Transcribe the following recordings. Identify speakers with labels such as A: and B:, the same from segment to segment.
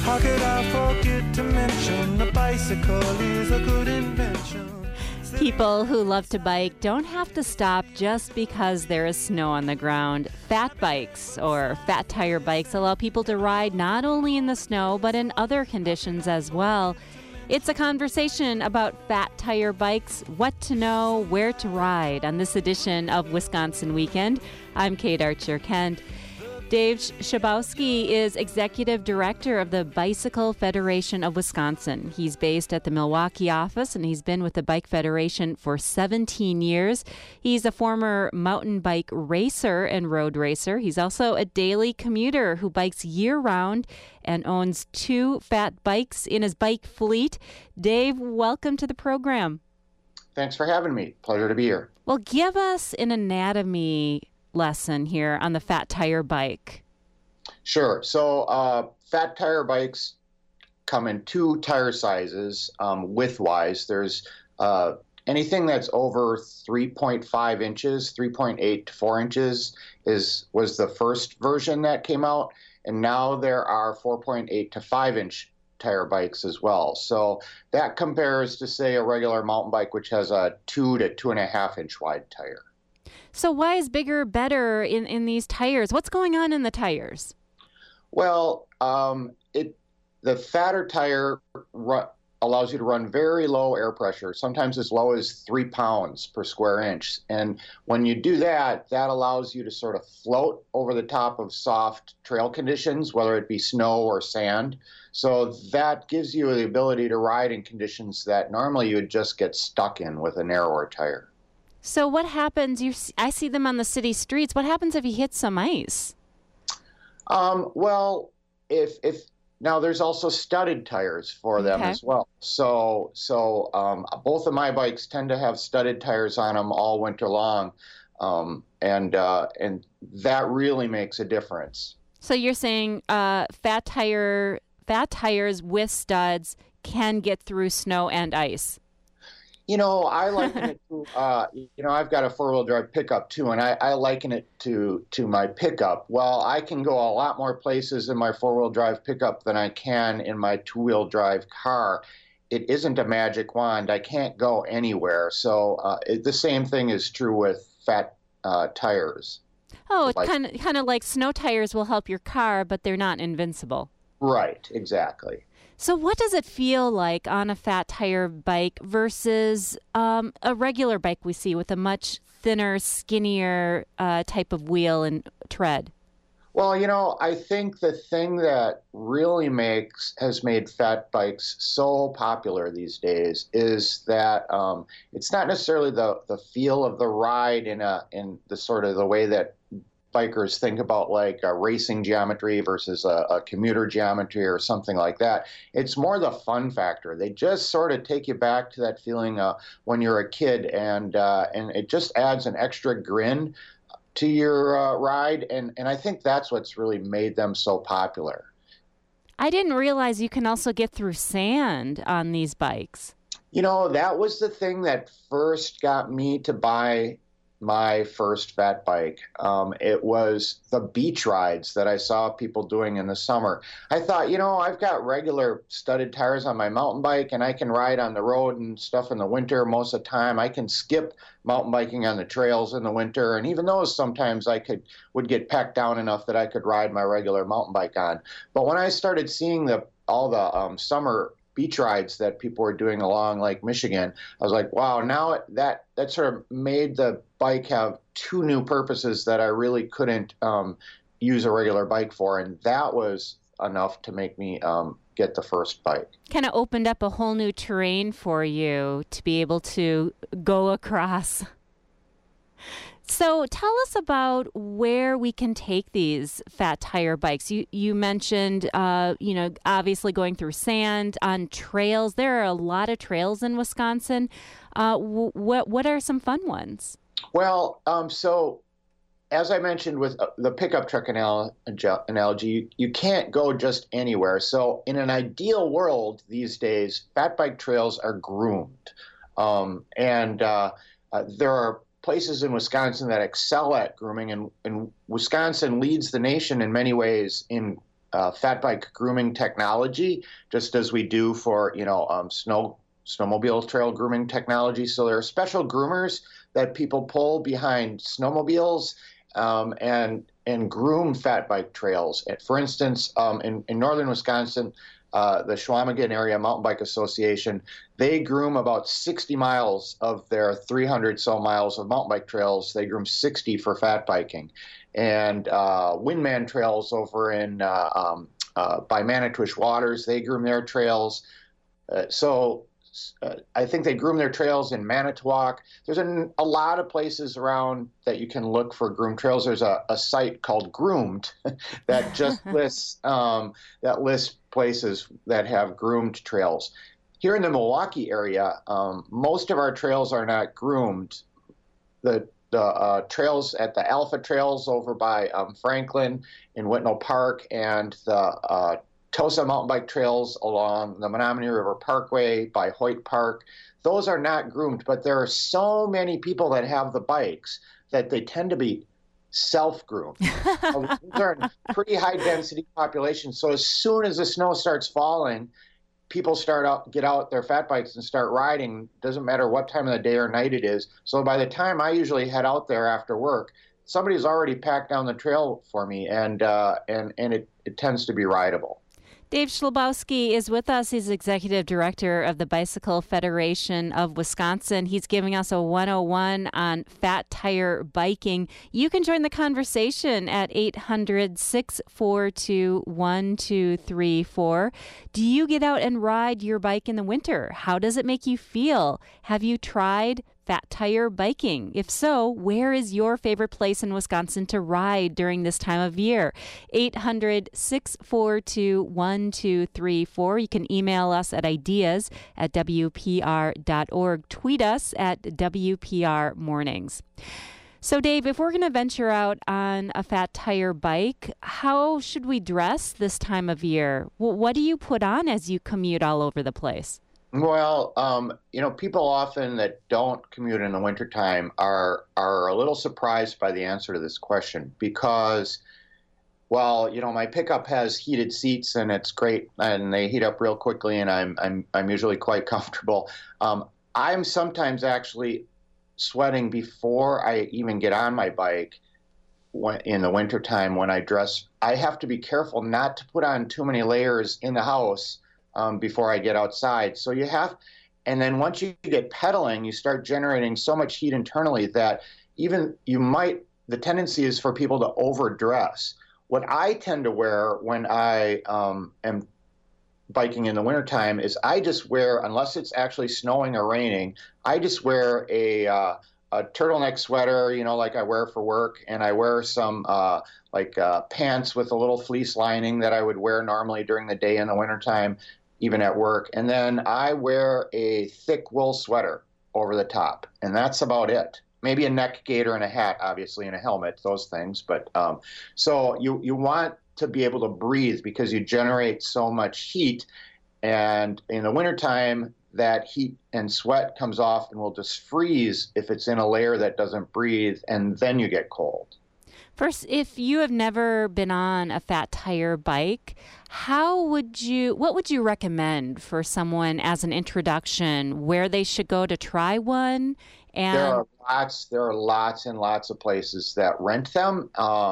A: How could I forget to mention the bicycle is a good invention?
B: People who love to bike don't have to stop just because there is snow on the ground. Fat bikes or fat tire bikes allow people to ride not only in the snow but in other conditions as well. It's a conversation about fat tire bikes, what to know, where to ride on this edition of Wisconsin Weekend. I'm Kate Archer-Kent. Dave Schabowski is Executive Director of the Bicycle Federation of Wisconsin. He's based at the Milwaukee office, and he's been with the Bike Federation for 17 years. He's a former mountain bike racer and road racer. He's also a daily commuter who bikes year-round and owns 2 fat bikes in his bike fleet. Dave, welcome to the program.
C: Thanks for having me. Pleasure to be here.
B: Well, give us an anatomy lesson here on the fat tire bike.
C: Sure. So fat tire bikes come in 2 tire sizes width-wise. There's anything that's over 3.5 inches, 3.8 to 4 inches was the first version that came out, and now there are 4.8 to 5 inch tire bikes as well. So that compares to, say, a regular mountain bike, which has a 2 to 2.5 inch wide tire.
B: So why is bigger better in these tires? What's going on in the tires?
C: Well, the fatter tire allows you to run very low air pressure, sometimes as low as 3 pounds per square inch. And when you do that, that allows you to sort of float over the top of soft trail conditions, whether it be snow or sand. So that gives you the ability to ride in conditions that normally you would just get stuck in with a narrower tire.
B: So what happens? I see them on the city streets. What happens if you hit some ice?
C: Well, if now there's also studded tires for them as well. So both of my bikes tend to have studded tires on them all winter long, and that really makes a difference.
B: So you're saying fat tires with studs can get through snow and ice?
C: You know, I liken it to, I've got a 4-wheel drive pickup too, and I liken it to my pickup. Well, I can go a lot more places in my 4-wheel drive pickup than I can in my 2-wheel drive car. It isn't a magic wand. I can't go anywhere. So the same thing is true with fat tires.
B: Oh, it's kind of like snow tires will help your car, but they're not invincible.
C: Right, exactly.
B: So what does it feel like on a fat tire bike versus a regular bike we see with a much thinner, skinnier type of wheel and tread?
C: Well, I think the thing that really has made fat bikes so popular these days is that it's not necessarily the feel of the ride in the sort of the way that bikers think about, like a racing geometry versus a commuter geometry or something like that. It's more the fun factor. They just sort of take you back to that feeling when you're a kid, and it just adds an extra grin to your ride, and I think that's what's really made them so popular.
B: I didn't realize you can also get through sand on these bikes.
C: That was the thing that first got me to buy my first fat bike. It was the beach rides that I saw people doing in the summer. I thought, I've got regular studded tires on my mountain bike, and I can ride on the road and stuff in the winter most of the time. I can skip mountain biking on the trails in the winter, and even those sometimes would get packed down enough that I could ride my regular mountain bike on. But when I started seeing all the summer beach rides that people were doing along Lake Michigan, I was like, wow, now that sort of made the bike have 2 new purposes that I really couldn't use a regular bike for, and that was enough to make me get the first bike.
B: Kind of opened up a whole new terrain for you to be able to go across. So tell us about where we can take these fat tire bikes. You mentioned, obviously going through sand on trails. There are a lot of trails in Wisconsin. What are some fun ones?
C: Well, so as I mentioned with the pickup truck analogy, you can't go just anywhere. So in an ideal world these days, fat bike trails are groomed. And there are places in Wisconsin that excel at grooming, and Wisconsin leads the nation in many ways in fat bike grooming technology, just as we do for snowmobile trail grooming technology. So there are special groomers that people pull behind snowmobiles and groom fat bike trails. For instance, in northern Wisconsin, the Chequamegon Area Mountain Bike Association, they groom about 60 miles of their 300 so miles of mountain bike trails. They groom 60 for fat biking. And Windman Trails over in by Manitowish Waters, they groom their trails. I think they groom their trails in Manitowoc. There's a lot of places around that you can look for groomed trails. There's a site called Groomed that just lists places that have groomed trails. Here in the Milwaukee area, most of our trails are not groomed. The trails at the Alpha Trails over by Franklin in Whitnall Park and the Tosa mountain bike trails along the Menominee River Parkway by Hoyt Park. Those are not groomed, but there are so many people that have the bikes that they tend to be self-groomed. These are pretty high density populations. So as soon as the snow starts falling, people get out their fat bikes and start riding. Doesn't matter what time of the day or night it is. So by the time I usually head out there after work, somebody's already packed down the trail for me, and it tends to be rideable.
B: Dave Schlabowski is with us. He's Executive Director of the Bicycle Federation of Wisconsin. He's giving us a 101 on fat tire biking. You can join the conversation at 800-642-1234. Do you get out and ride your bike in the winter? How does it make you feel? Have you tried fat tire biking? If so, where is your favorite place in Wisconsin to ride during this time of year? 800-642-1234. You can email us at ideas@wpr.org. Tweet us at WPR Mornings. So, Dave, if we're going to venture out on a fat tire bike, how should we dress this time of year? What do you put on as you commute all over the place?
C: Well, people often that don't commute in the wintertime are a little surprised by the answer to this question because, my pickup has heated seats and it's great and they heat up real quickly and I'm usually quite comfortable. I'm sometimes actually sweating before I even get on my bike in the wintertime when I dress. I have to be careful not to put on too many layers in the house before I get outside. So and then once you get pedaling, you start generating so much heat internally that the tendency is for people to overdress. What I tend to wear when I am biking in the wintertime is I just wear, unless it's actually snowing or raining, I just wear a turtleneck sweater, like I wear for work, and I wear some pants with a little fleece lining that I would wear normally during the day in the wintertime, even at work. And then I wear a thick wool sweater over the top, and that's about it. Maybe a neck gaiter and a hat, obviously, and a helmet, those things. But so you want to be able to breathe because you generate so much heat. And in the wintertime, that heat and sweat comes off and will just freeze if it's in a layer that doesn't breathe, and then you get cold.
B: First, if you have never been on a fat tire bike, what would you recommend for someone as an introduction, where they should go to try one? And
C: there are lots and lots of places that rent them.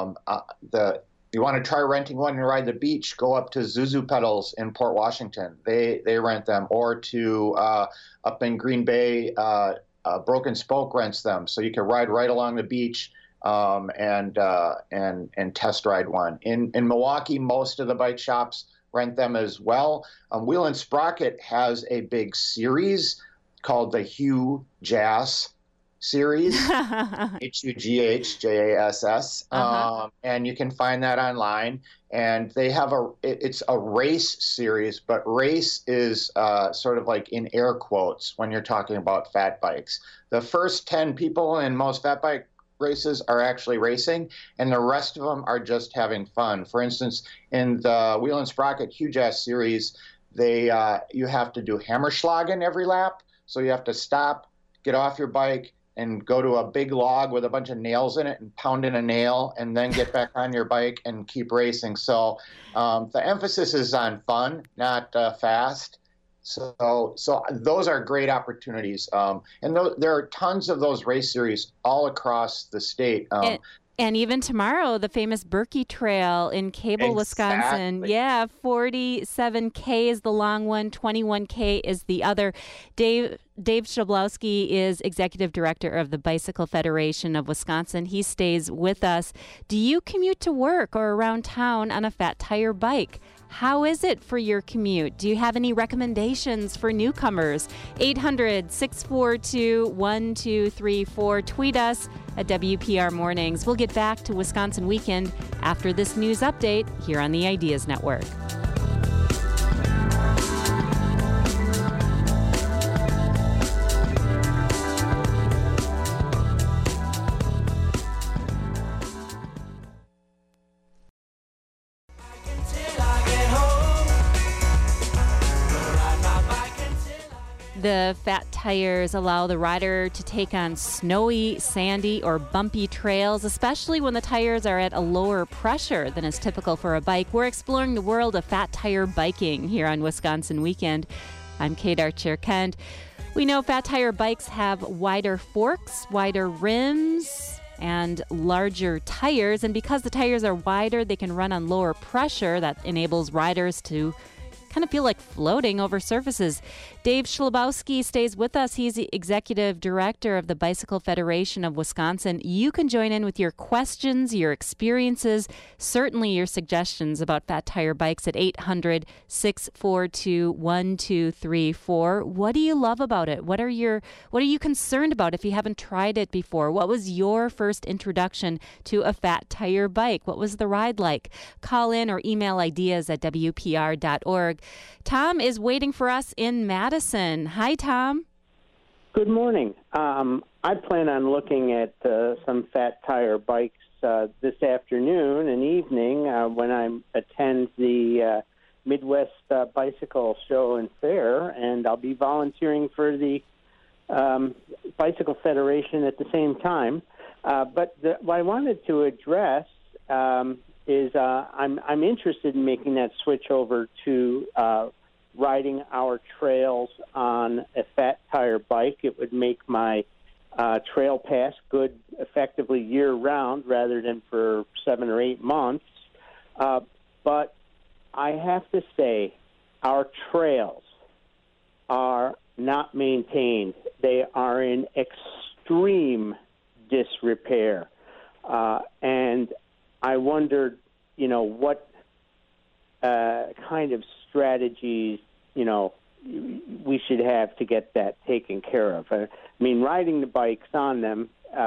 C: You want to try renting one and ride the beach, go up to Zuzu Pedals in Port Washington. They rent them, or to up in Green Bay, Broken Spoke rents them, so you can ride right along the beach. And test ride one. In Milwaukee, most of the bike shops rent them as well. Wheel and Sprocket has a big series called the Hugh Jass series, HUGHJASS, and you can find that online. And they have it's a race series, but race is sort of like in air quotes when you're talking about fat bikes. The first 10 people in most fat bike races are actually racing, and the rest of them are just having fun. For instance, in the Wheel and Sprocket Hugh Jass series, you have to do Hammerschlagen every lap. So you have to stop, get off your bike, and go to a big log with a bunch of nails in it and pound in a nail and then get back on your bike and keep racing. So the emphasis is on fun, not fast. So those are great opportunities. There are tons of those race series all across the state.
B: And even tomorrow, the famous Berkey Trail in Cable, Wisconsin. Yeah, 47K is the long one, 21K is the other. Dave Shablowski is Executive Director of the Bicycle Federation of Wisconsin. He stays with us. Do you commute to work or around town on a fat tire bike? How is it for your commute? Do you have any recommendations for newcomers? 800-642-1234. Tweet us at WPR Mornings. We'll get back to Wisconsin Weekend after this news update here on the Ideas Network. The fat tires allow the rider to take on snowy, sandy, or bumpy trails, especially when the tires are at a lower pressure than is typical for a bike. We're exploring the world of fat tire biking here on Wisconsin Weekend. I'm Kate Archer-Kent. We know fat tire bikes have wider forks, wider rims, and larger tires. And because the tires are wider, they can run on lower pressure. That enables riders to kind of feel like floating over surfaces. Dave Schlabowski stays with us. He's the Executive Director of the Bicycle Federation of Wisconsin. You can join in with your questions, your experiences, certainly your suggestions about fat tire bikes at 800-642-1234. What do you love about it? What are you concerned about if you haven't tried it before? What was your first introduction to a fat tire bike? What was the ride like? Call in or email ideas at WPR.org. Tom is waiting for us in Madison. Hi, Tom.
D: Good morning. I plan on looking at some fat tire bikes this afternoon and evening when I attend the Midwest Bicycle Show and Fair, and I'll be volunteering for the Bicycle Federation at the same time. But what I wanted to address is I'm interested in making that switch over to riding our trails on a fat tire bike. It would make my trail pass good effectively year-round rather than for 7 or 8 months. But I have to say our trails are not maintained. They are in extreme disrepair. And I wondered, what kind of strategies, we should have to get that taken care of. I mean, riding the bikes on them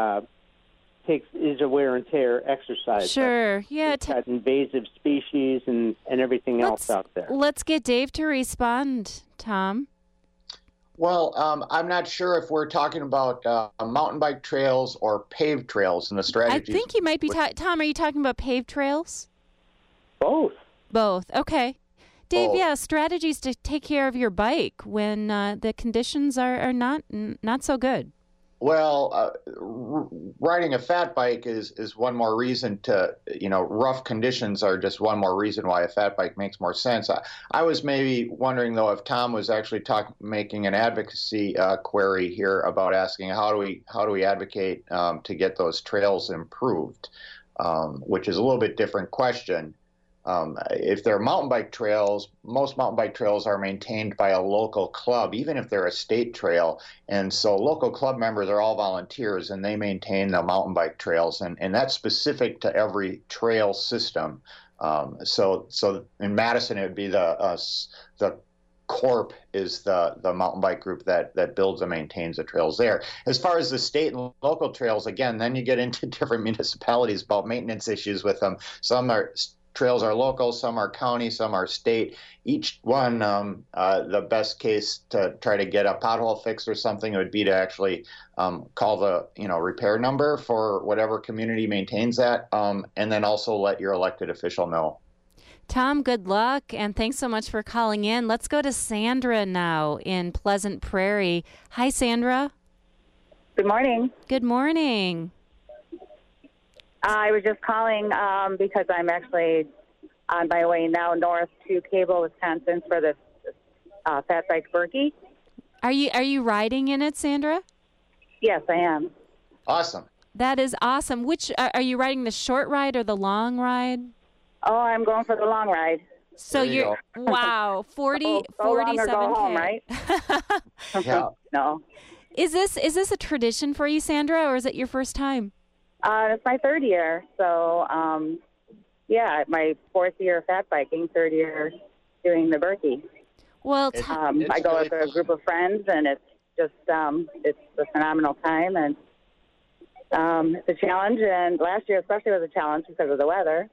D: is a wear and tear exercise.
B: Sure, yeah.
D: It's got invasive species and everything else out there.
B: Let's get Dave to respond, Tom.
C: Well, I'm not sure if we're talking about mountain bike trails or paved trails and the strategies.
B: I think you might be Tom, are you talking about paved trails?
D: Both.
B: Okay. Dave, yeah, strategies to take care of your bike when the conditions are not so good.
C: Well, riding a fat bike is one more reason to, rough conditions are just one more reason why a fat bike makes more sense. I was maybe wondering, though, if Tom was actually making an advocacy query here about asking how do we advocate to get those trails improved, which is a little bit different question. If they're mountain bike trails, most mountain bike trails are maintained by a local club, even if they're a state trail. And so local club members are all volunteers, and they maintain the mountain bike trails. And that's specific to every trail system. So in Madison, it would be the Corp is the mountain bike group that builds and maintains the trails there. As far as the state and local trails, again, then you get into different municipalities about maintenance issues with them. Trails are local, some are county, some are state. Each one, the best case to try to get a pothole fixed or something would be to actually call the repair number for whatever community maintains that, and then also let your elected official know.
B: Tom, good luck, and thanks so much for calling in. Let's go to Sandra now in Pleasant Prairie. Hi, Sandra.
E: Good morning.
B: Good morning.
E: I was just calling because I'm actually on my way now north to Cable, Wisconsin for this Fat Bike Berkey.
B: Are you riding in it, Sandra?
E: Yes, I am.
C: Awesome.
B: That is awesome. Which are you riding, the short ride or the long ride?
E: Oh, I'm going for the long ride.
B: So
C: There you
B: you're wow, 40
E: Go long or
B: 47K.
E: go home, right?
C: Yeah.
E: No.
B: Is this a tradition for you, Sandra, or is it your first time?
E: It's my third year. So, my fourth year of fat biking, third year doing the Berkey.
B: Well,
C: It's
E: I go
C: really
E: with a group of friends, and it's just it's a phenomenal time, and it's a challenge. And last year especially was a challenge because of the weather.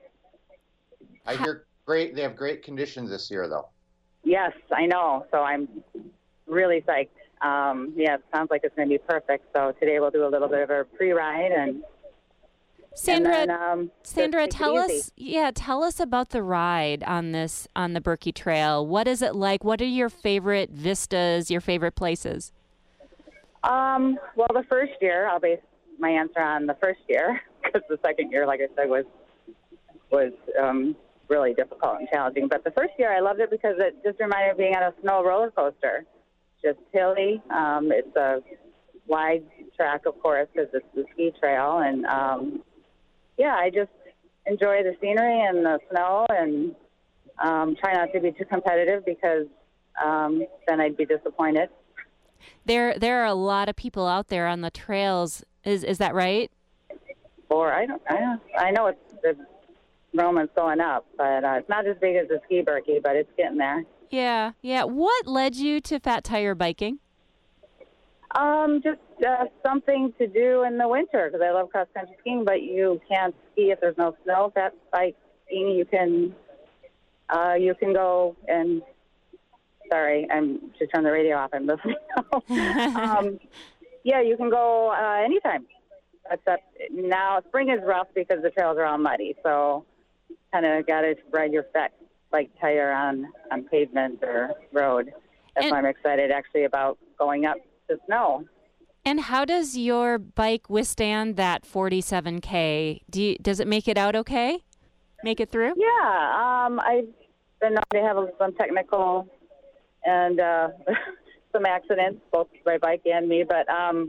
C: I hear great. They have great conditions this year, though.
E: Yes, I know. So I'm really psyched. It sounds like it's going to be perfect. So today we'll do a little bit of a pre-ride and
B: Sandra,
E: and then,
B: Sandra,
E: just take
B: tell
E: it easy.
B: tell us about the ride on the Berkey Trail. What is it like? What are your favorite vistas, your favorite places?
E: Well, the first year, I'll base my answer on the first year because the second year, like I said, was really difficult and challenging. But the first year, I loved it because it just reminded me of being on a snow roller coaster. Just hilly. It's a wide track, of course, because it's the ski trail. And, I just enjoy the scenery and the snow and try not to be too competitive because then I'd be disappointed.
B: There are a lot of people out there on the trails. Is that right?
E: Or I know it's the enrollment's going up, but it's not as big as the ski Berkey, but it's getting there.
B: Yeah. What led you to fat tire biking?
E: Just something to do in the winter because I love cross country skiing, but you can't ski if there's no snow. Fat bike skiing, you can go and. Sorry, I'm should turn the radio off. I'm listening. You can go anytime. Except now spring is rough because the trails are all muddy, so kind of got to ride your fat bike tire on pavement or road. That's why I'm excited actually about going up to snow.
B: And how does your bike withstand that 47K? Does it make it out okay? Make it through?
E: Yeah, I've been known to have some technical and some accidents, both my bike and me, but I'm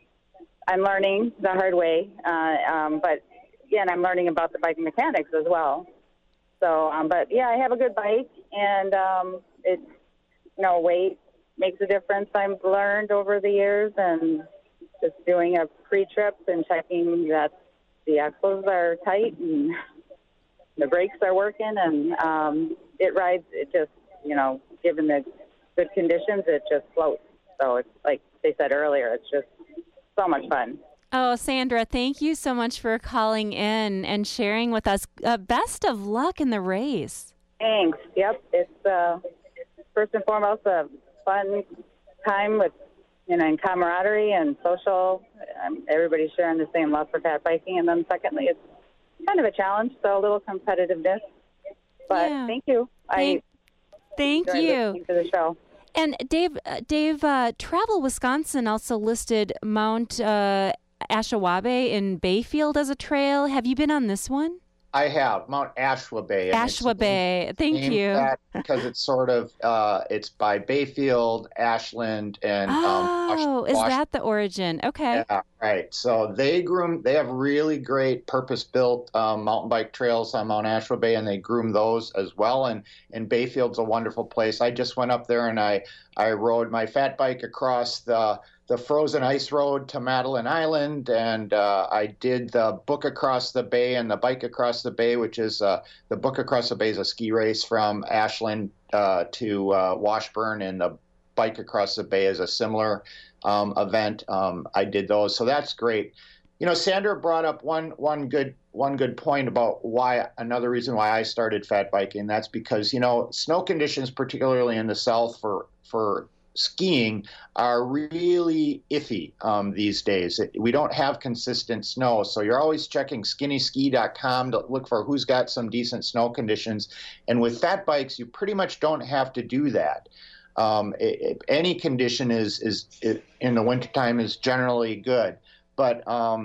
E: learning the hard way. And I'm learning about the bike mechanics as well. So, I have a good bike, and it's, weight makes a difference. I've learned over the years, and just doing a pre-trip and checking that the axles are tight and the brakes are working, and it rides. It just, given the good conditions, it just floats. So it's like they said earlier, it's just so much fun.
B: Oh, Sandra, thank you so much for calling in and sharing with us. Best of luck in the race.
E: Thanks. Yep. It's first and foremost a fun time with, and camaraderie and social. Everybody's sharing the same love for fat biking. And then secondly, it's kind of a challenge, so a little competitiveness. But thank you.
B: Thank you.
E: Listening to the show.
B: And Dave, Travel Wisconsin also listed Mount Ashwabe in Bayfield as a trail. Have you been on this one?
C: I have Mount Ashwabe.
B: Ashwabe, thank you.
C: Because it's sort of it's by Bayfield, Ashland, and
B: is that the origin? Okay.
C: Yeah, right. So they have really great purpose-built mountain bike trails on Mount Ashwabe, and they groom those as well. And Bayfield's a wonderful place. I just went up there and I rode my fat bike across the frozen ice road to Madeline Island, and I did the Book Across the Bay and the Bike Across the Bay, which is the Book Across the Bay is a ski race from Ashland to Washburn, and the Bike Across the Bay is a similar event. I did those, so that's great. Sandra brought up one good point about another reason why I started fat biking. That's because snow conditions, particularly in the South for skiing, are really iffy these days. We don't have consistent snow, so you're always checking skinnyski.com to look for who's got some decent snow conditions. And with fat bikes, you pretty much don't have to do that. Any condition in the wintertime is generally good. But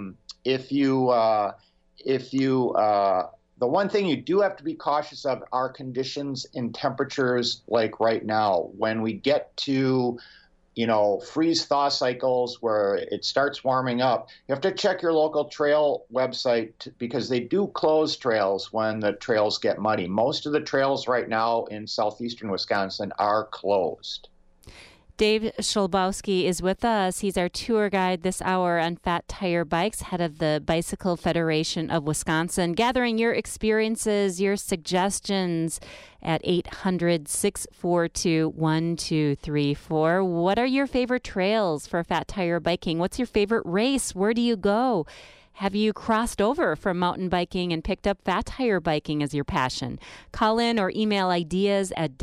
C: the one thing you do have to be cautious of are conditions in temperatures like right now. When we get to, freeze-thaw cycles where it starts warming up, you have to check your local trail website because they do close trails when the trails get muddy. Most of the trails right now in southeastern Wisconsin are closed.
B: Dave Sholbowski is with us. He's our tour guide this hour on Fat Tire Bikes, head of the Bicycle Federation of Wisconsin, gathering your experiences, your suggestions at 800-642-1234. What are your favorite trails for fat tire biking? What's your favorite race? Where do you go? Have you crossed over from mountain biking and picked up fat tire biking as your passion? Call in or email ideas at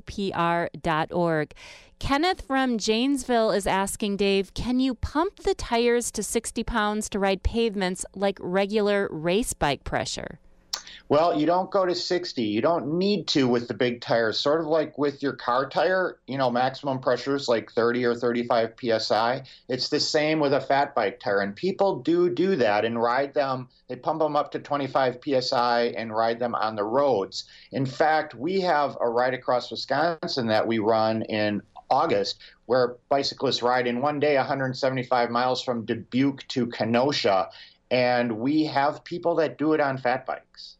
B: WPR.org. Kenneth from Janesville is asking, Dave, can you pump the tires to 60 pounds to ride pavements like regular race bike pressure?
C: Well, you don't go to 60. You don't need to with the big tires. Sort of like with your car tire, maximum pressure is like 30 or 35 PSI. It's the same with a fat bike tire. And people do that and ride them. They pump them up to 25 PSI and ride them on the roads. In fact, we have a ride across Wisconsin that we run in August, where bicyclists ride in one day 175 miles from Dubuque to Kenosha, and we have people that do it on fat bikes.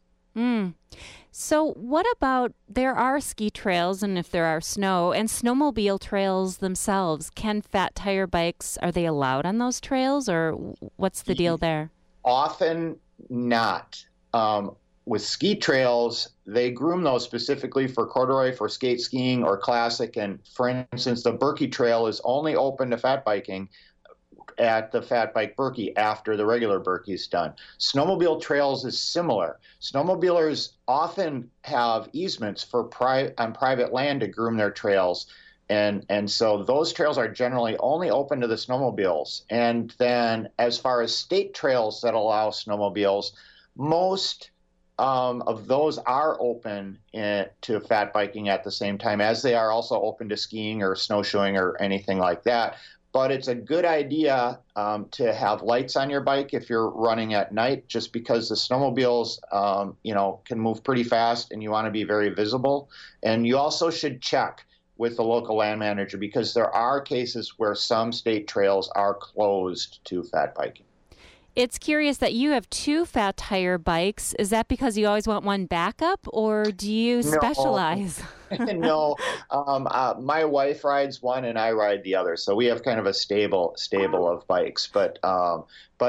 B: So what about, there are ski trails, and if there are snow, and snowmobile trails themselves. Can fat tire bikes, are they allowed on those trails, or what's the deal there?
C: Often not. With ski trails, they groom those specifically for corduroy, for skate skiing or classic. And for instance, the Berkey Trail is only open to fat biking at the Fat Bike Berkey after the regular Berkey is done. Snowmobile trails is similar. Snowmobilers often have easements on private land to groom their trails. And so those trails are generally only open to the snowmobiles. And then as far as state trails that allow snowmobiles, most of those are open to fat biking at the same time, as they are also open to skiing or snowshoeing or anything like that. But it's a good idea to have lights on your bike if you're running at night, just because the snowmobiles, can move pretty fast and you want to be very visible. And you also should check with the local land manager because there are cases where some state trails are closed to fat biking.
B: It's curious that you have two fat tire bikes. Is that because you always want one backup, or do you specialize?
C: No, my wife rides one and I ride the other, so we have kind of a stable of bikes. But the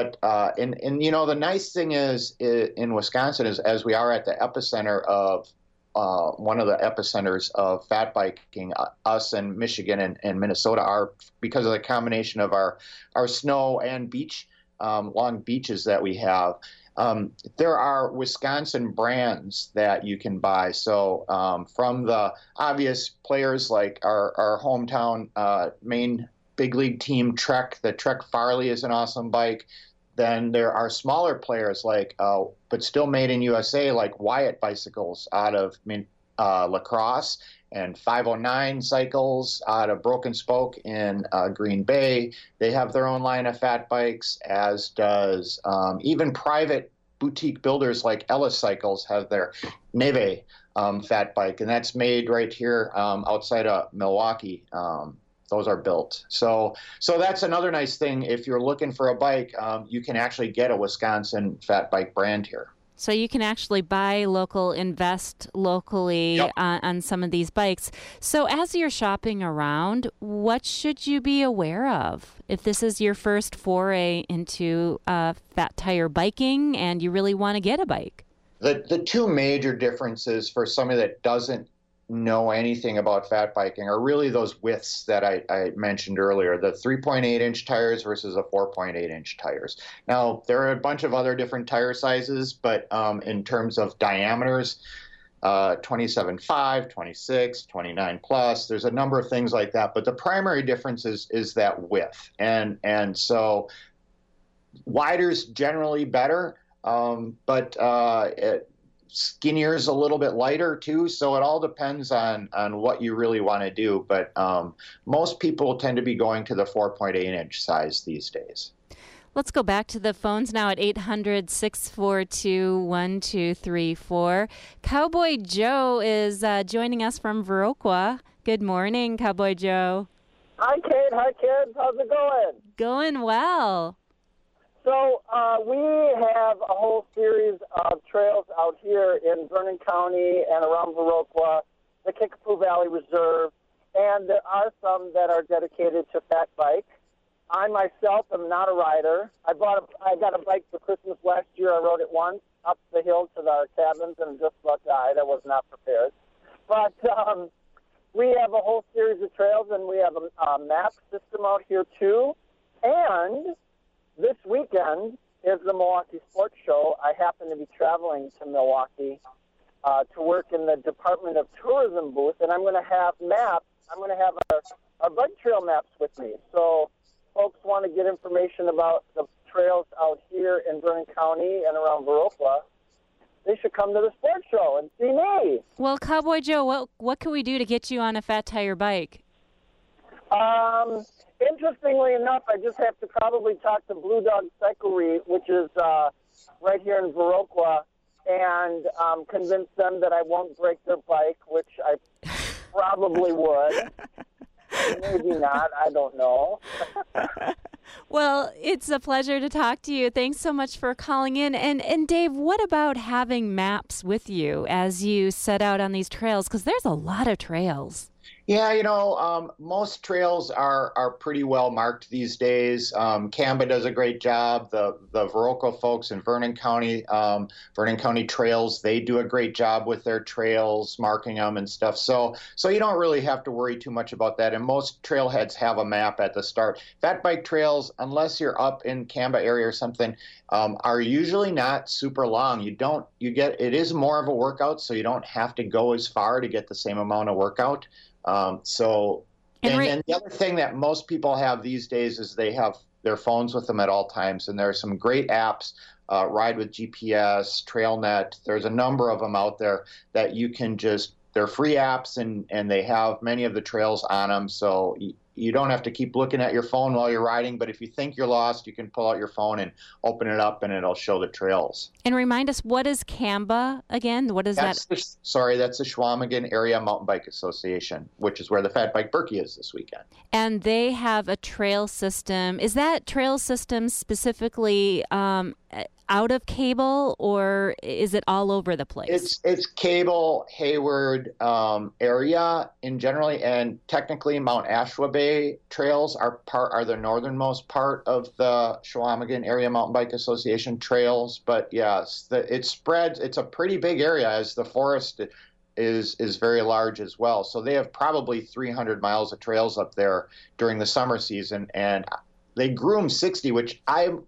C: nice thing is in Wisconsin is, as we are at the epicenter of one of the epicenters of fat biking, us and Michigan and Minnesota are, because of the combination of our snow and beach. Long beaches that we have. There are Wisconsin brands that you can buy. So from the obvious players like our hometown Maine big league team Trek, the Trek Farley is an awesome bike. Then there are smaller players like, but still made in USA, like Wyatt bicycles out of La Crosse, and 509 cycles out of Broken Spoke in Green Bay. They have their own line of fat bikes, as does even private boutique builders like Ellis Cycles have their Neve fat bike, and that's made right here outside of Milwaukee. Those are built. So that's another nice thing. If you're looking for a bike, you can actually get a Wisconsin fat bike brand here.
B: So you can actually buy local, invest locally on some of these bikes. So as you're shopping around, what should you be aware of if this is your first foray into fat tire biking and you really want to get a bike?
C: The two major differences for somebody that doesn't know anything about fat biking are really those widths that I mentioned earlier, the 3.8-inch tires versus a 4.8-inch tires. Now, there are a bunch of other different tire sizes, but in terms of diameters, 27.5, 26, 29 plus, there's a number of things like that. But the primary difference is that width. And so wider's generally better, but skinnier is a little bit lighter too. So it all depends on what you really want to do. But most people tend to be going to the 4.8-inch size these days.
B: Let's go back to the phones now at 800-642-1234. Cowboy Joe is joining us from Viroqua. Good morning, Cowboy Joe.
F: Hi, Kate. Hi, kids. How's it going?
B: Going well.
F: So we have a whole series of trails out here in Vernon County and around Viroqua, the Kickapoo Valley Reserve, and there are some that are dedicated to fat bike. I myself am not a rider. I got a bike for Christmas last year. I rode it once up the hill to our cabins and just about died. I was not prepared. But we have a whole series of trails, and we have a map system out here too. And this weekend is the Milwaukee Sports Show. I happen to be traveling to Milwaukee to work in the Department of Tourism booth, and I'm going to have maps. I'm going to have our bike trail maps with me. So folks want to get information about the trails out here in Vernon County and around Viroqua, they should come to the sports show and see me.
B: Well, Cowboy Joe, what can we do to get you on a Fat Tire bike?
F: Interestingly enough, I just have to probably talk to Blue Dog Cyclery, which is right here in Viroqua, and convince them that I won't break their bike, which I probably would. Maybe not. I don't know.
B: Well, it's a pleasure to talk to you. Thanks so much for calling in. And Dave, what about having maps with you as you set out on these trails? Because there's a lot of trails.
C: Yeah, most trails are pretty well marked these days. CAMBA does a great job. The Viroqua folks in Vernon County Trails, they do a great job with their trails, marking them and stuff. So you don't really have to worry too much about that. And most trailheads have a map at the start. Fat bike trails, unless you're up in CAMBA area or something, are usually not super long. It is more of a workout, so you don't have to go as far to get the same amount of workout. And the other thing that most people have these days is they have their phones with them at all times. And there are some great apps, Ride with GPS, TrailNet. There's a number of them out there that you can they're free apps and they have many of the trails on them. So you don't have to keep looking at your phone while you're riding, but if you think you're lost, you can pull out your phone and open it up and it'll show the trails.
B: And remind us, what is CAMBA again? What is that?
C: That's the Chequamegon Area Mountain Bike Association, which is where the Fat Bike Birkie is this weekend.
B: And they have a trail system. Is that trail system specifically out of Cable, or is it all over the place?
C: It's Cable, Hayward area in generally, and technically Mount Ashway trails are the northernmost part of the Chequamegon Area Mountain Bike Association trails. But yes, it spreads. It's a pretty big area as the forest is very large as well. So they have probably 300 miles of trails up there during the summer season, and they groom 60, which I'm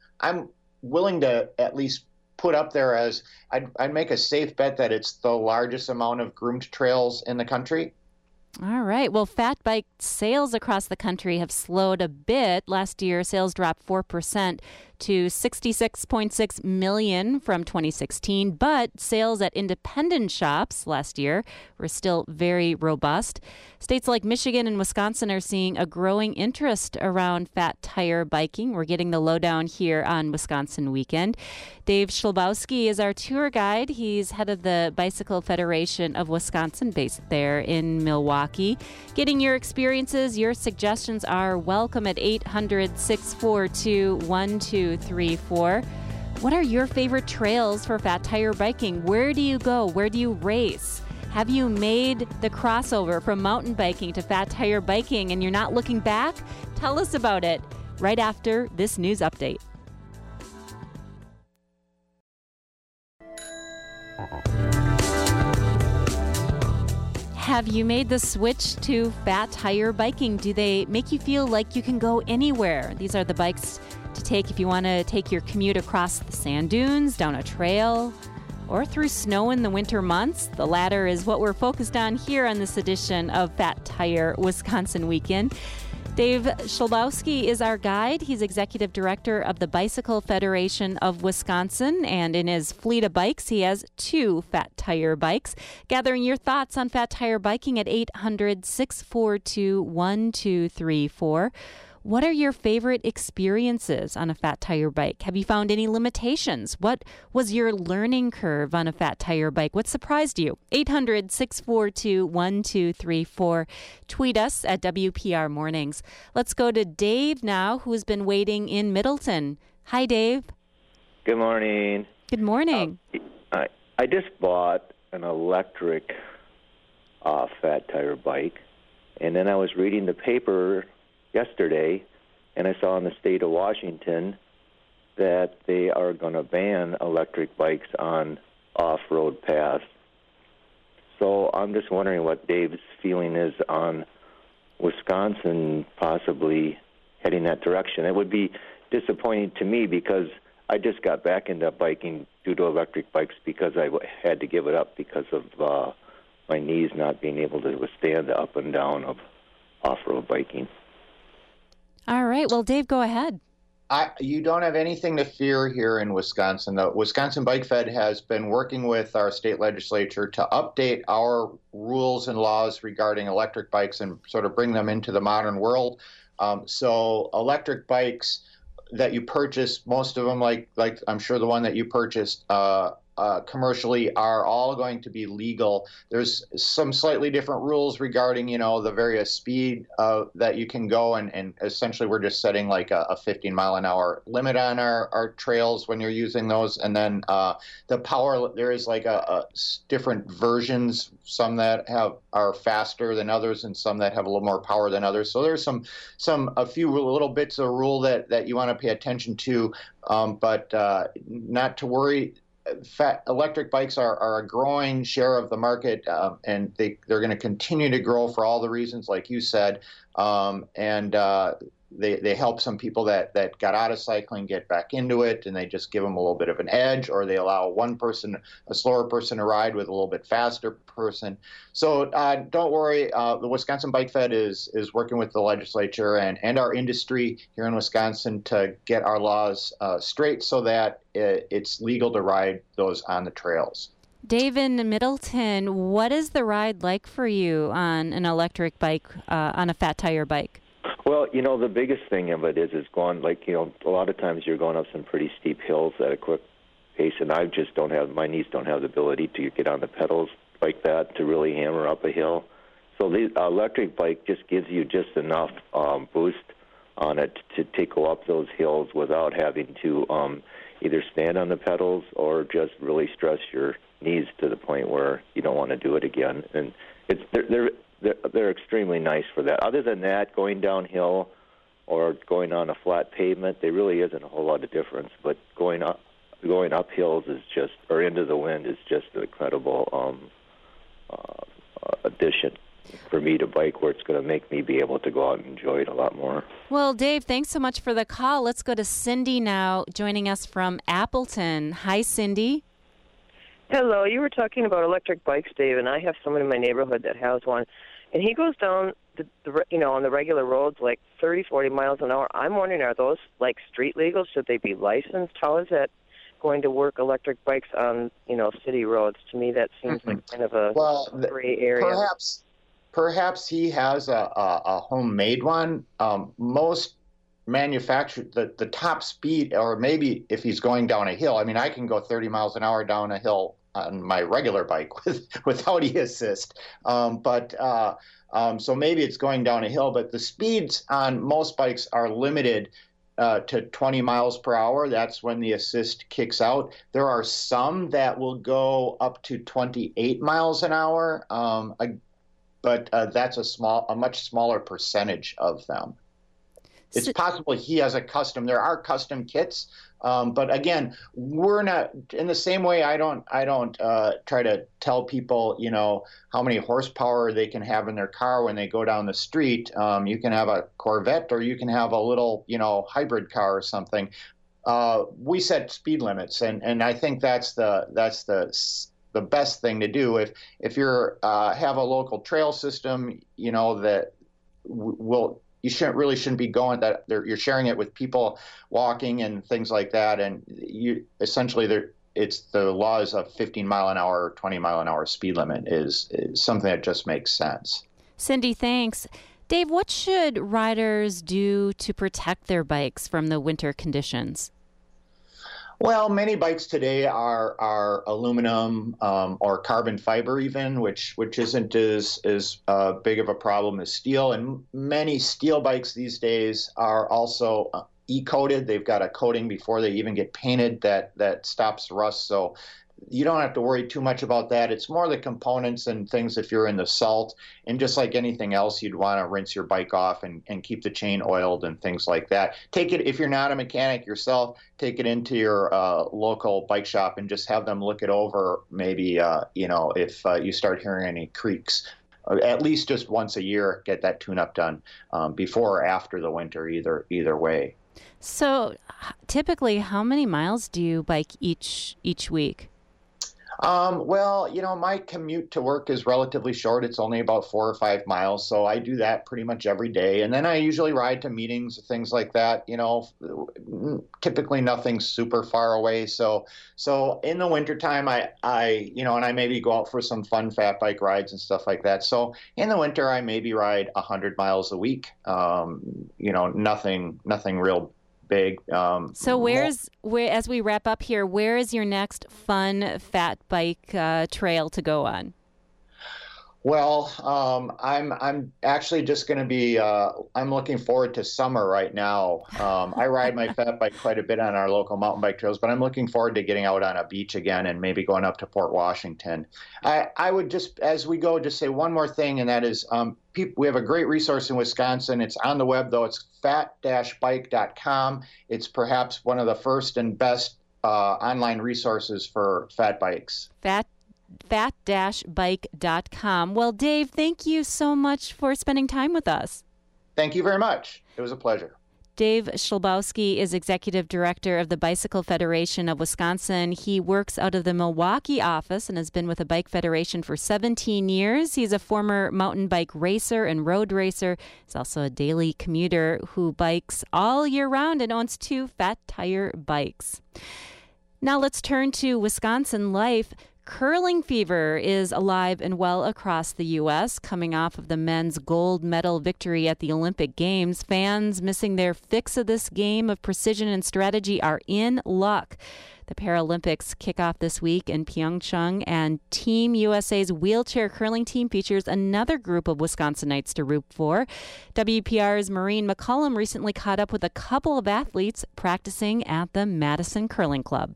C: willing to at least put up there as I'd make a safe bet that it's the largest amount of groomed trails in the country.
B: All right. Well, fat bike sales across the country have slowed a bit. Last year, sales dropped 4% to 66.6 million from 2016, but sales at independent shops last year were still very robust. States like Michigan and Wisconsin are seeing a growing interest around fat tire biking. We're getting the lowdown here on Wisconsin Weekend. Dave Schlabowski is our tour guide. He's head of the Bicycle Federation of Wisconsin, based there in Milwaukee. Getting your experiences, your suggestions are welcome at 800-642-1234. What are your favorite trails for fat tire biking? Where do you go? Where do you race? Have you made the crossover from mountain biking to fat tire biking and you're not looking back? Tell us about it right after this news update. Have you made the switch to fat tire biking? Do they make you feel like you can go anywhere? These are the bikes to take if you want to take your commute across the sand dunes, down a trail, or through snow in the winter months. The latter is what we're focused on here on this edition of Fat Tire Wisconsin Weekend. Dave Schlabowski is our guide. He's executive director of the Bicycle Federation of Wisconsin, and in his fleet of bikes, he has 2 Fat Tire bikes. Gathering your thoughts on Fat Tire biking at 800-642-1234. What are your favorite experiences on a Fat Tire bike? Have you found any limitations? What was your learning curve on a Fat Tire bike? What surprised you? 800-642-1234. Tweet us at WPR Mornings. Let's go to Dave now, who's been waiting in Middleton. Hi, Dave.
G: Good morning.
B: Good morning.
G: I just bought an electric Fat Tire bike, and then I was reading the paper yesterday, and I saw in the state of Washington that they are going to ban electric bikes on off-road paths. So I'm just wondering what Dave's feeling is on Wisconsin possibly heading that direction. It would be disappointing to me because I just got back into biking due to electric bikes because I had to give it up because of my knees not being able to withstand the up and down of off-road biking.
B: All right. Well, Dave, go ahead.
C: You don't have anything to fear here in Wisconsin. The Wisconsin Bike Fed has been working with our state legislature to update our rules and laws regarding electric bikes and sort of bring them into the modern world. So electric bikes that you purchase, most of them, like I'm sure the one that you purchased commercially, are all going to be legal. There's some slightly different rules regarding, the various speed that you can go, and essentially we're just setting like a 15 mile an hour limit on our trails when you're using those. And then the power, there is like a different versions, some that are faster than others and some that have a little more power than others. So there's a few little bits of rule that you want to pay attention to, but not to worry. Electric bikes are a growing share of the market, and they're going to continue to grow for all the reasons like you said, and they help some people that got out of cycling get back into it, and they just give them a little bit of an edge, or they allow a slower person to ride with a little bit faster person. So don't worry, the Wisconsin Bike Fed is working with the legislature and our industry here in Wisconsin to get our laws straight so that it's legal to ride those on the trails.
B: Dave in Middleton, what is the ride like for you on an electric bike, on a Fat Tire bike?
G: Well, the biggest thing of it is going, a lot of times you're going up some pretty steep hills at a quick pace, and my knees don't have the ability to get on the pedals like that to really hammer up a hill. So the electric bike just gives you just enough boost on it to go up those hills without having to either stand on the pedals or just really stress your knees to the point where you don't want to do it again. And they're extremely nice for that. Other than that, going downhill or going on a flat pavement, there really isn't a whole lot of difference. But going up hills or into the wind is just an incredible addition for me to bike, where it's going to make me be able to go out and enjoy it a lot more.
B: Well, Dave, thanks so much for the call. Let's go to Cindy now, joining us from Appleton. Hi, Cindy.
H: Hello. You were talking about electric bikes, Dave, and I have someone in my neighborhood that has one, and he goes down on the regular roads like 30, 40 miles an hour. I'm wondering, are those like street legal? Should they be licensed? How is that going to work, electric bikes on city roads? To me, that seems like kind of a gray area.
C: Perhaps he has a homemade one. Most manufactured the top speed, or maybe if he's going down a hill. I mean, I can go 30 miles an hour down a hill on my regular bike without e-assist. So maybe it's going down a hill, but the speeds on most bikes are limited to 20 miles per hour. That's when the assist kicks out. There are some that will go up to 28 miles an hour, but that's a much smaller percentage of them. It's possible he has there are custom kits, but again, we're not in the same way. I don't try to tell people, how many horsepower they can have in their car when they go down the street. You can have a Corvette, or you can have a little, hybrid car or something. We set speed limits, and I think that's the best thing to do. If you're have a local trail system, that will you shouldn't be going that you're sharing it with people walking and things like that. And you essentially it's the laws of 15 mile an hour, 20 mile an hour speed limit is something that just makes sense.
B: Cindy, thanks. Dave, what should riders do to protect their bikes from the winter conditions?
C: Well, many bikes today are aluminum or carbon fiber even, which isn't as big of a problem as steel. And many steel bikes these days are also e-coated. They've got a coating before they even get painted that stops rust. So you don't have to worry too much about that. It's more the components and things if you're in the salt. And just like anything else, you'd want to rinse your bike off and keep the chain oiled and things like that. Take it, if you're not a mechanic yourself, take it into your local bike shop and just have them look it over. Maybe, if you start hearing any creaks. At least just once a year, get that tune-up done before or after the winter, either way.
B: So typically, how many miles do you bike each week?
C: Well, my commute to work is relatively short. It's only about 4 or 5 miles. So I do that pretty much every day. And then I usually ride to meetings, things like that, typically nothing super far away. So in the wintertime, I and I maybe go out for some fun fat bike rides and stuff like that. So in the winter, I maybe ride 100 miles a week. Nothing real big.
B: So as we wrap up here, where is your next fun fat bike trail to go on?
C: Well, I'm actually just going to be, I'm looking forward to summer right now. I ride my fat bike quite a bit on our local mountain bike trails, but I'm looking forward to getting out on a beach again and maybe going up to Port Washington. I would just, as we go, just say one more thing, and that is we have a great resource in Wisconsin. It's on the web, though. It's fat-bike.com. It's perhaps one of the first and best online resources for fat bikes. fat-bike.com. Well, Dave, thank you so much for spending time with us. Thank you very much. It was a pleasure. Dave Schlabowski is Executive Director of the Bicycle Federation of Wisconsin. He works out of the Milwaukee office and has been with the Bike Federation for 17 years. He's a former mountain bike racer and road racer. He's also a daily commuter who bikes all year round and owns 2 Fat Tire bikes. Now let's turn to Wisconsin life. Curling fever is alive and well across the U.S. Coming off of the men's gold medal victory at the Olympic Games, fans missing their fix of this game of precision and strategy are in luck. The Paralympics kick off this week in Pyeongchang, and Team USA's wheelchair curling team features another group of Wisconsinites to root for. WPR's Maureen McCullum recently caught up with a couple of athletes practicing at the Madison Curling Club.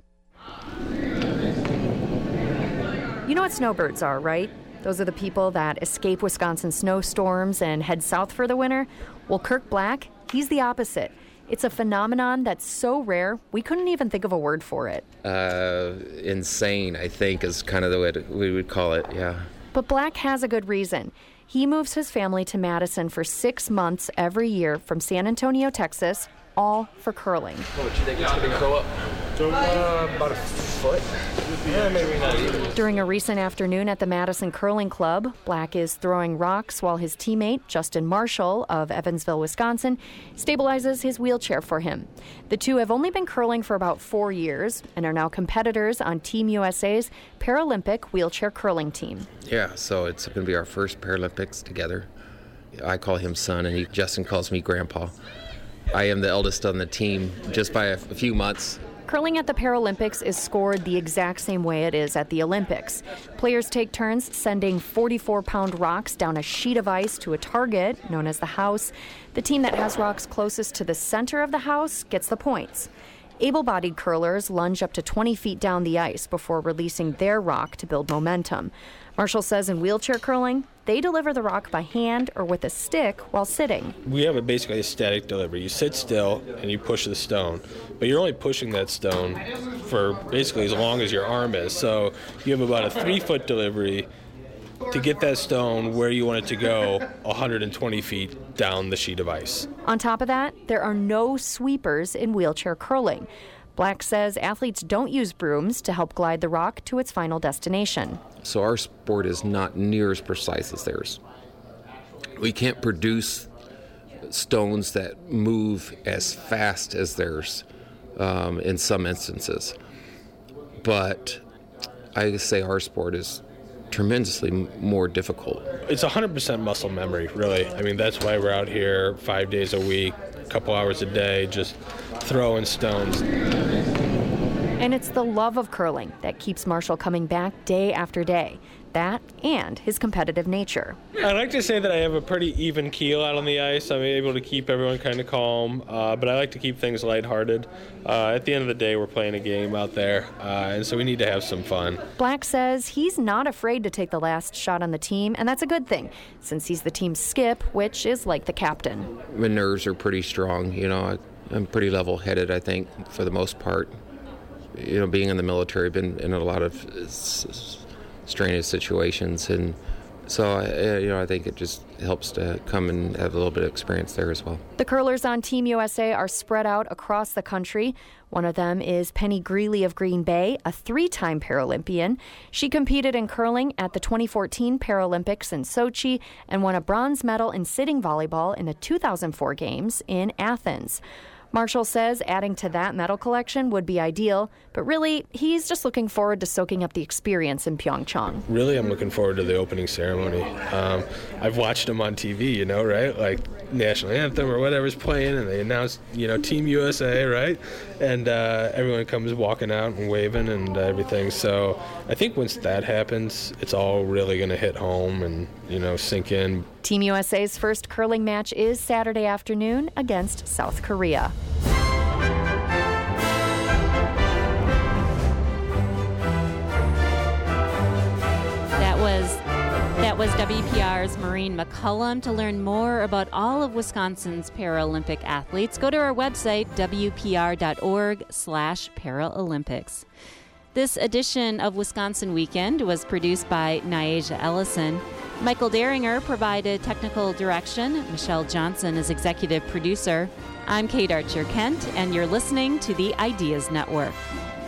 I: You know what snowbirds are, right? Those are the people that escape Wisconsin snowstorms and head south for the winter. Well, Kirk Black, he's the opposite. It's a phenomenon that's so rare, we couldn't even think of a word for it.
J: Insane, I think, is kind of the way we would call it, yeah.
I: But Black has a good reason. He moves his family to Madison for 6 months every year from San Antonio, Texas, all for curling.
J: What do you think it's going to grow up? About a foot. Maybe not even.
I: During a recent afternoon at the Madison Curling Club, Black is throwing rocks while his teammate, Justin Marshall of Evansville, Wisconsin, stabilizes his wheelchair for him. The two have only been curling for about 4 years and are now competitors on Team USA's Paralympic wheelchair curling team.
J: Yeah, so it's going to be our first Paralympics together. I call him son, and Justin calls me grandpa. I am the eldest on the team just by a few months.
I: Curling at the Paralympics is scored the exact same way it is at the Olympics. Players take turns sending 44-pound rocks down a sheet of ice to a target known as the house. The team that has rocks closest to the center of the house gets the points. Able-bodied curlers lunge up to 20 feet down the ice before releasing their rock to build momentum. Marshall says in wheelchair curling, they deliver the rock by hand or with a stick while sitting.
K: We have basically a static delivery. You sit still and you push the stone, but you're only pushing that stone for basically as long as your arm is. So you have about a 3-foot delivery to get that stone where you want it to go 120 feet down the sheet of ice.
I: On top of that, there are no sweepers in wheelchair curling. Black says athletes don't use brooms to help glide the rock to its final destination.
J: So our sport is not near as precise as theirs. We can't produce stones that move as fast as theirs in some instances. But I say our sport is tremendously more difficult.
K: It's 100% muscle memory, really. I mean, that's why we're out here 5 days a week, a couple hours a day, just throwing stones.
I: And it's the love of curling that keeps Marshall coming back day after day. That and his competitive nature.
K: I like to say that I have a pretty even keel out on the ice. I'm able to keep everyone kind of calm, but I like to keep things lighthearted. At the end of the day, we're playing a game out there, and so we need to have some fun.
I: Black says he's not afraid to take the last shot on the team, and that's a good thing, since he's the team's skip, which is like the captain.
J: My nerves are pretty strong. I'm pretty level-headed, I think, for the most part. Being in the military, I've been in a lot of strenuous situations, and so I think it just helps to come and have a little bit of experience there as well.
I: The curlers on Team USA are spread out across the country. One of them is Penny Greeley of Green Bay, a 3-time Paralympian. She competed in curling at the 2014 Paralympics in Sochi and won a bronze medal in sitting volleyball in the 2004 Games in Athens. Marshall says adding to that medal collection would be ideal, but really, he's just looking forward to soaking up the experience in Pyeongchang.
K: Really, I'm looking forward to the opening ceremony. I've watched them on TV, right? Like National Anthem or whatever's playing, and they announce, Team USA, right? And everyone comes walking out and waving and everything. So I think once that happens, it's all really going to hit home and, sink in.
I: Team USA's first curling match is Saturday afternoon against South Korea.
B: That was WPR's Maureen McCullum. To learn more about all of Wisconsin's Paralympic athletes, go to our website, wpr.org/Paralympics. This edition of Wisconsin Weekend was produced by Nyasha Ellison. Michael Daringer provided technical direction. Michelle Johnson is executive producer. I'm Kate Archer-Kent, and you're listening to the Ideas Network.